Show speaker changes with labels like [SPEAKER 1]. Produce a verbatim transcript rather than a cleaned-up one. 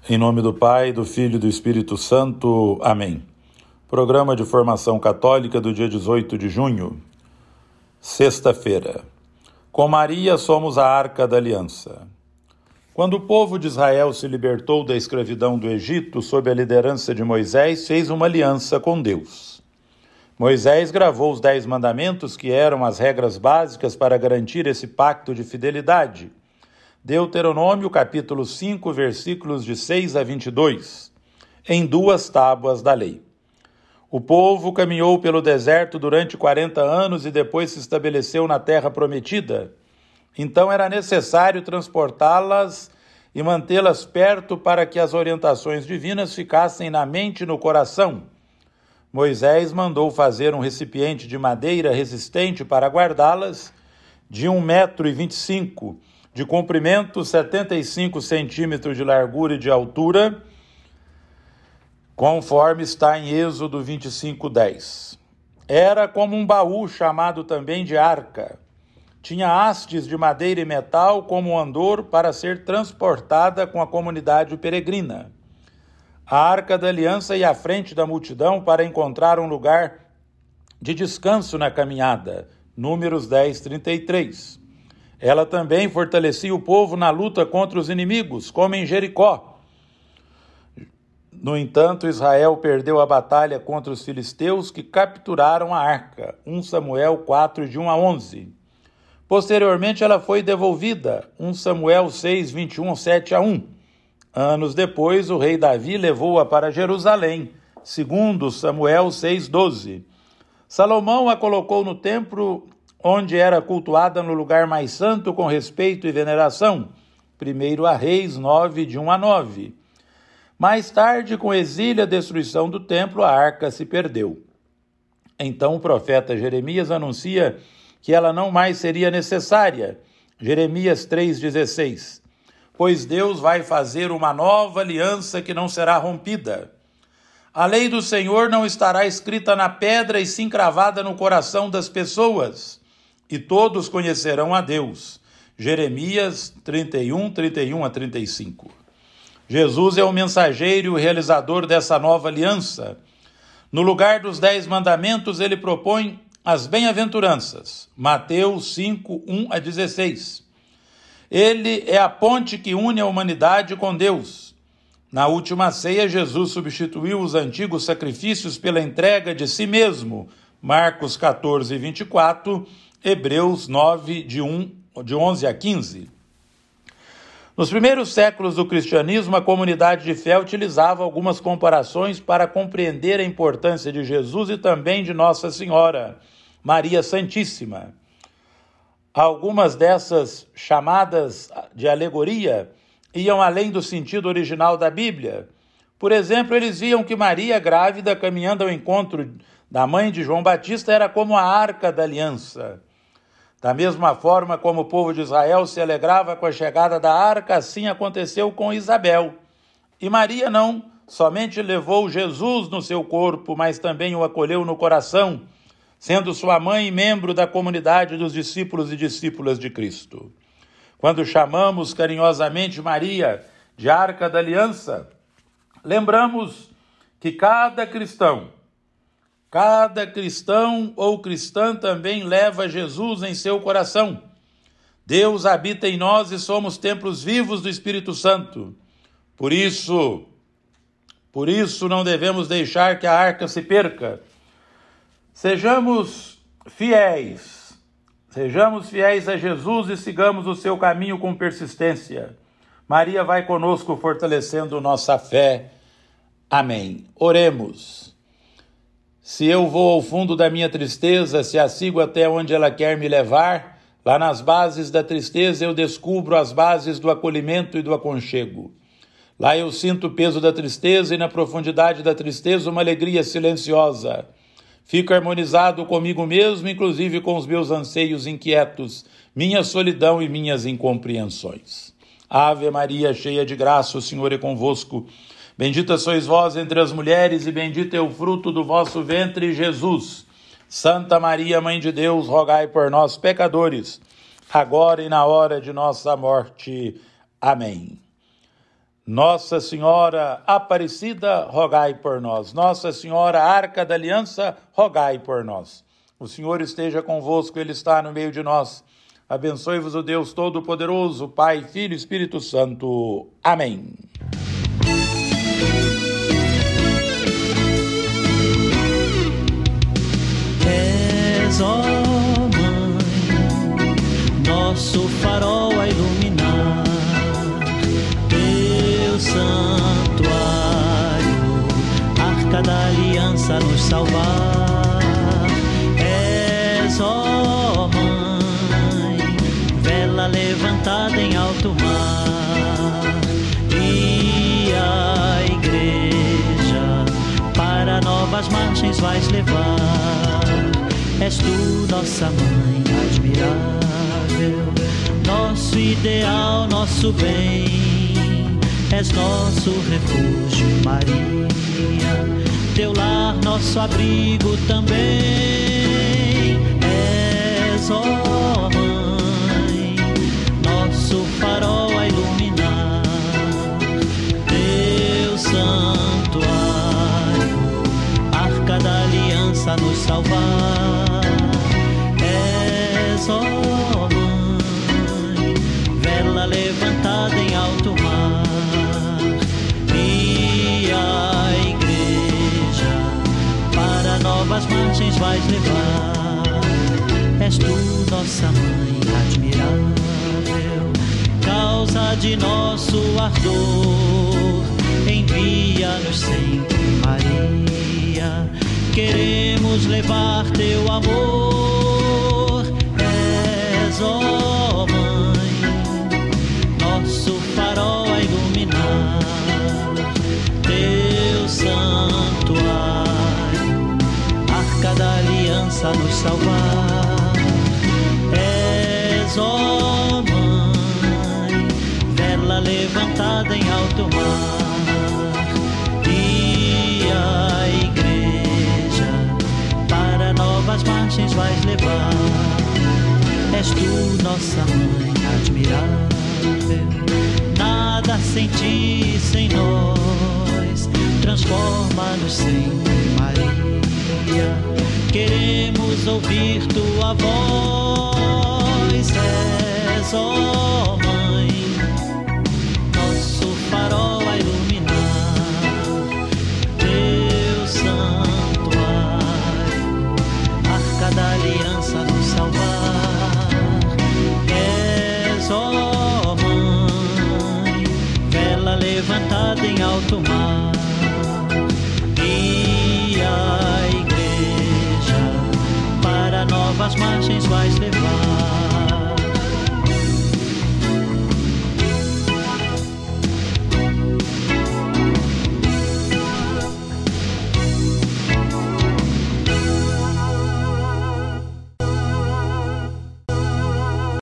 [SPEAKER 1] Em nome do Pai, do Filho e do Espírito Santo. Amém. Programa de Formação Católica do dia dezoito de junho, sexta-feira. Com Maria somos a Arca da Aliança. Quando o povo de Israel se libertou da escravidão do Egito, sob a liderança de Moisés, fez uma aliança com Deus. Moisés gravou os Dez Mandamentos, que eram as regras básicas para garantir esse pacto de fidelidade. Deuteronômio, capítulo cinco, versículos de seis a vinte e dois, em duas tábuas da lei. O povo caminhou pelo deserto durante quarenta anos e depois se estabeleceu na terra prometida. Então era necessário transportá-las e mantê-las perto para que as orientações divinas ficassem na mente e no coração. Moisés mandou fazer um recipiente de madeira resistente para guardá-las, de um metro e vinte e cinco, de comprimento, setenta e cinco centímetros de largura e de altura, conforme está em Êxodo vinte e cinco, dez. Era como um baú chamado também de arca. Tinha hastes de madeira e metal como um andor para ser transportada com a comunidade peregrina. A Arca da Aliança ia à frente da multidão para encontrar um lugar de descanso na caminhada. Números dez, trinta e três. Ela também fortalecia o povo na luta contra os inimigos, como em Jericó. No entanto, Israel perdeu a batalha contra os filisteus, que capturaram a arca. Primeiro Samuel quatro, de um a onze. Posteriormente, ela foi devolvida. Primeiro Samuel seis, vinte e um, sete a um. Anos depois, o rei Davi levou-a para Jerusalém. Segundo Samuel seis, doze. Salomão a colocou no templo, onde era cultuada no lugar mais santo com respeito e veneração. Primeiro a Reis nove, de um a nove. Mais tarde, com o exílio e a destruição do templo, a arca se perdeu. Então o profeta Jeremias anuncia que ela não mais seria necessária. Jeremias três, dezesseis. Pois Deus vai fazer uma nova aliança que não será rompida. A lei do Senhor não estará escrita na pedra e sim cravada no coração das pessoas. E todos conhecerão a Deus. Jeremias trinta e um, trinta e um a trinta e cinco. Jesus é o mensageiro e o realizador dessa nova aliança. No lugar dos Dez Mandamentos, ele propõe as bem-aventuranças. Mateus cinco, um a dezesseis. Ele é a ponte que une a humanidade com Deus. Na última ceia, Jesus substituiu os antigos sacrifícios pela entrega de si mesmo. Marcos quatorze, vinte e quatro, Hebreus nove, de, um, de onze a quinze. Nos primeiros séculos do cristianismo, a comunidade de fé utilizava algumas comparações para compreender a importância de Jesus e também de Nossa Senhora, Maria Santíssima. Algumas dessas chamadas de alegoria iam além do sentido original da Bíblia. Por exemplo, eles viam que Maria, grávida, caminhando ao encontro da mãe de João Batista, era como a Arca da Aliança. Da mesma forma como o povo de Israel se alegrava com a chegada da arca, assim aconteceu com Isabel. E Maria não somente levou Jesus no seu corpo, mas também o acolheu no coração, sendo sua mãe e membro da comunidade dos discípulos e discípulas de Cristo. Quando chamamos carinhosamente Maria de Arca da Aliança, lembramos que cada cristão, Cada cristão ou cristã também leva Jesus em seu coração. Deus habita em nós e somos templos vivos do Espírito Santo. Por isso, por isso não devemos deixar que a arca se perca. Sejamos fiéis, sejamos fiéis a Jesus e sigamos o seu caminho com persistência. Maria vai conosco fortalecendo nossa fé. Amém. Oremos. Se eu vou ao fundo da minha tristeza, se a sigo até onde ela quer me levar, lá nas bases da tristeza eu descubro as bases do acolhimento e do aconchego. Lá eu sinto o peso da tristeza e na profundidade da tristeza uma alegria silenciosa. Fico harmonizado comigo mesmo, inclusive com os meus anseios inquietos, minha solidão e minhas incompreensões. Ave Maria, cheia de graça, o Senhor é convosco. Bendita sois vós entre as mulheres, e bendito é o fruto do vosso ventre, Jesus. Santa Maria, Mãe de Deus, rogai por nós, pecadores, agora e na hora de nossa morte. Amém. Nossa Senhora Aparecida, rogai por nós. Nossa Senhora Arca da Aliança, rogai por nós. O Senhor esteja convosco, Ele está no meio de nós. Abençoe-vos o Deus Todo-Poderoso, Pai, Filho e Espírito Santo. Amém.
[SPEAKER 2] És, ó Mãe, nosso farol a iluminar, teu santuário, arca da aliança a nos salvar. És, ó Mãe, vela levantada em alto mar, e a igreja para novas margens vais levar. És tu, nossa Mãe admirável, nosso ideal, nosso bem. És nosso refúgio, Maria, teu lar, nosso abrigo também. És, ó Mãe, nosso farol a iluminar, teu santuário, arca da aliança a nos salvar. És, ó Mãe, vela levantada em alto mar, e a igreja para novas margens vais levar. És tu, nossa Mãe admirável, causa de nosso ardor, envia-nos sempre, Maria, queremos levar teu amor. És, ó Mãe, nosso farol a iluminar, teu santuário, arca da aliança a nos salvar. És, ó Mãe, vela levantada em alto mar, e a igreja para novas margens vais levar. És tu, nossa Mãe admirável, nada sem ti, sem nós, transforma-nos sempre, Maria, queremos ouvir tua voz. És, ó Mãe, nosso farol a iluminar, teu santuário, arca da aliança a nos salvar. És, ó Mãe, vela levantada em alto mar, e a igreja para novas margens vais levar.